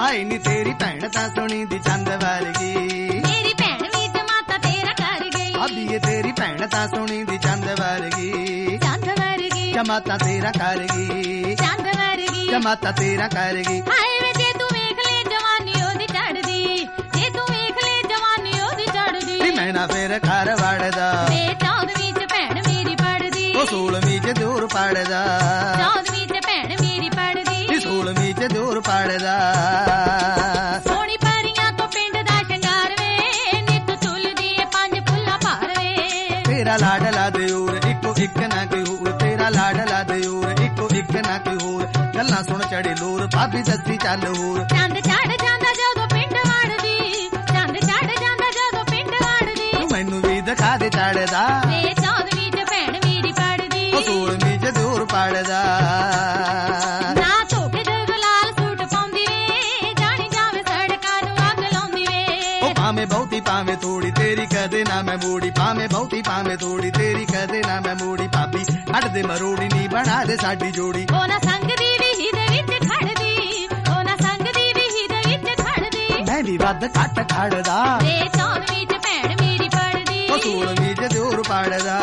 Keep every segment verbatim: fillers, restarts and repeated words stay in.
ਹਾਏ ਨੀ ਤੇਰੀ ਭੈਣ ਤਾਂ ਸੋਹਣੀ ਦੀ ਚੰਦ ਵਰਗੀ, ਮੇਰੀ ਭੈਣ ਵੀ ਜਮਾਤਾ ਤੇਰਾ ਕਰ ਗਈ। ਭਾਬੀਏ ਤੇਰੀ ਭੈਣ ਤਾਂ ਸੋਹਣੀ ਦੀ ਚੰਦ ਵਰਗੀ, ਚੰਦ ਵਰਗੀ ਜਮਾਤਾ ਤੇਰਾ ਕਰ ਗਈ, ਚੰਦ ਵਰਗੀ ਜਮਾਤਾ ਤੇਰਾ ਕਰ ਗਈ। ਹਾਏ ਵੇ ਜੇ ਤੂੰ ਵੇਖ ਲੈ ਜਵਾਨੀ ਉਹਦੀ ਚੜਦੀ, ਜੇ ਤੂੰ ਵੇਖ ਲੈ ਜਵਾਨੀ ਉਹਦੀ ਚੜਦੀ। ਨੀ ਮੈਂ ਨਾ ਫੇਰ ਘਰ ਵੜਦਾ, ਵੇ ਚੌਦਵੀਂ ਚ ਭੈਣ ਮੇਰੀ ਪੜਦੀ, ਉਹ ਸੋਲਵੀਂ ਚ ਦੂਰ ਪੜਦਾ, ਚੌਦਵੀਂ ਚ ਭੈਣ ਮੇਰੀ ਪੜਦੀ, ਨੀ ਸੋਲਵੀਂ ਚ ਦੂਰ ਪੜਦਾ। ਸੋਹਣੀ ਪਰੀਆਂ ਤੋਂ ਪਿੰਡ ਦਾ ਸ਼ਿੰਗਾਰ ਵੇ, ਨਿੱਤ ਤੁਲਦੀ ਏ ਪੰਜ ਫੁੱਲਾਂ ਭਾਰ ਵੇ। ਤੇਰਾ ਲਾਡਲਾ ਦਿਓਰ ਇੱਕੋ ਇੱਕ ਨਾ ਕੋਈ ਹੋਰ, ਤੇਰਾ ਲਾਡਲਾ ਦਿਓਰ ਇੱਕੋ ਇੱਕ ਨਾ ਕੋਈ ਹੋਰ। ਗੱਲਾਂ ਸੁਣ ਚੜੇ ਲੋਰ, ਭਾਬੀ ਦੱਸੀ ਚੱਲ ਹੋਰ। ਚੰਦ ਚੜ ਜਾਂਦਾ ਜਦੋਂ ਪਿੰਡ ਵੜਦੀ, ਚੰਦ ਚੜ ਜਾਂਦਾ ਜਦੋਂ ਪਿੰਡ ਵੜਦੀ। ਤੂੰ ਮੈਨੂੰ ਵੀ ਦਿਖਾ ਦੇ ਚੜਦਾ, ਵੇ ਚੌਦਵੀਂ ਚ ਭੈਣ ਮੇਰੀ ਪੜਦੀ, ਉਹ ਸੋਲਵੀਂ ਚ ਦੂਰ ਪੜਦਾ। ਨਾ ਧੋ ਕੇ ਜਗ ਲਾਲ ਸੂਟ ਪਾਉਂਦੀ ਵੇ, ਜਾਣੀ ਜਾਵੇ ਸੜਕਾਂ ਨੂੰ ਅੱਗ ਲਾਉਂਦੀ ਵੇ। ਉਹ ਭਾਵੇਂ ਬਹੁਤੀ ਭਾਵੇਂ ਥੋੜੀ ਤੇਰੀ ਕਦੇ ਨਾ ਮੈਂ ਮੋੜੀ, ਭਾਵੇਂ ਬਹੁਤੀ ਭਾਵੇਂ ਥੋੜੀ ਤੇਰੀ ਕਦੇ ਨਾ ਮੈਂ ਮੋੜੀ। ਭਾਬੀ ਹੱਟ ਦੇ ਮਰੋੜੀ ਨੀ ਬਣਾ ਦੇ ਸਾਡੀ ਜੋੜੀ। ਉਹ ਨਾ ਸੰਗ ਦੀ ਵੀਹੀ ਦੇ ਵਿੱਚ ਖੜਦੀ, ਉਹ ਨਾ ਸੰਗ ਦੀ ਵੀਹੀ ਦੇ ਵਿੱਚ ਖੜਦੀ। ਮੈਂ ਵੀ ਵੱਧ ਘੱਟ ਖੜਦਾ, ਵੇ ਚੌਦਵੀਂ ਚ ਭੈਣ ਮੇਰੀ ਪੜਦੀ, ਉਹ ਸੋਲਵੀਂ ਚ ਦੂਰ ਪੜਦਾ।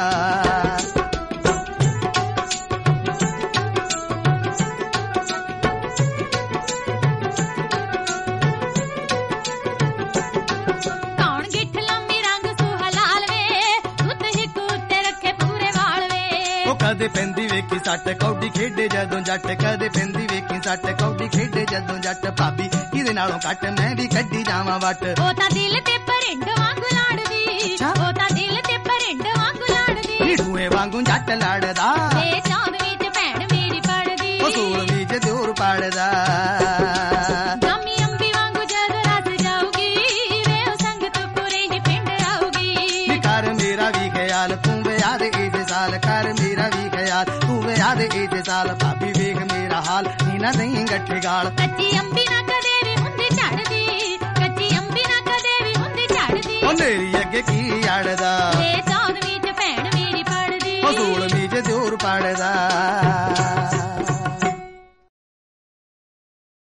ਕੌਣ ਗਿੱਠ ਲੰਮੀ ਰੰਗ ਸੁਹਾ ਲਾਲ ਵੇ, ਉੱਤ ਹਿੱਕ ਉੱਤੇ ਰੱਖੇ ਪੂਰੇ ਵਾਲ ਵੇ। ਉਹ ਕਦੇ ਪੈਂਦੀ ਵੇਖੀ ਸੱਟ ਕੌਡੀ ਖੇਡੇ ਜਦੋਂ ਜੱਟ, ਕਦੇ ਪੈਂਦੀ ਵੇਖੀ ਸੱਟ ਕੌਡੀ ਖੇਡੇ ਜਦੋਂ ਜੱਟ। ਭਾਬੀ ਕਿਹਦੇ ਨਾਲੋਂ ਘੱਟ ਮੈਂ ਵੀ ਕੱਢੀ ਜਾਵਾਂ ਵੱਟ। ਉਹ ਤਾਂ ਦਿਲ ਤੇ ਪਰਿੰਡ ਵਾਂਗੂ ਲੜਦੀ, ਉਹ ਤਾਂ ਦਿਲ ਤੇ ਪਰਿੰਡ ਵਾਂਗੂ ਲੜਦੀ। ਢੂਏ ਵਾਂਗੂ ਜੱਟ ਲੜਦਾ, ਵੇ ਚੌਦਵੀਂ ਚ ਭੈਣ ਮੇਰੀ ਪੜਦੀ, ਉਹ ਸੋਲਵੀਂ ਚ ਦੂਰ ਪੜਦਾ। ਗਮੀ ਅੰਬੀ ਵਾਂਗੂ ਜਦ ਰਸ ਜਾਊਗੀ, ਵੇ ਉਹ ਸੰਗਤ ਪੂਰੇ ਹੀ ਪਿੰਡ ਆਊਗੀ। ਨੀ ਕਰ ਮੇਰਾ ਵੀ ਖਿਆਲ ਤੂੰ ਵਿਆਹ ਦੇ ਇਸੇ ਸਾਲ, ਕਰ ਮੇਰਾ ਵੀ ਖਿਆਲ ਤੂੰ ਵਿਆਹ ਦੇ ਇਸੇ ਸਾਲ। ਭਾਬੀ ਵੇਖ ਮੇਰਾ ਹਾਲ ਨੀ ਨਾ ਨਹੀਂ ਗੱਠੇ ਗਾਲ। ਕੱਚੀ ਅੰਬੀ ਨਾ ਕਦੇ ਵੀ ਹੁੰਦੀ ਝੜਦੀ, ਕੱਚੀ ਅੰਬੀ ਨਾ ਕਦੇ ਵੀ ਹੁੰਦੀ ਝੜਦੀ। ਉਹ ਮੇਰੀ ਅੱਗੇ ਕੀ ਅੜਦਾ, ਵੇ ਚੌਦਵੀਂ ਚ ਭੈਣ ਮੇਰੀ ਪੜਦੀ, ਉਹ ਸੋਲਵੀਂ ਚ ਦੂਰ ਪੜਦਾ।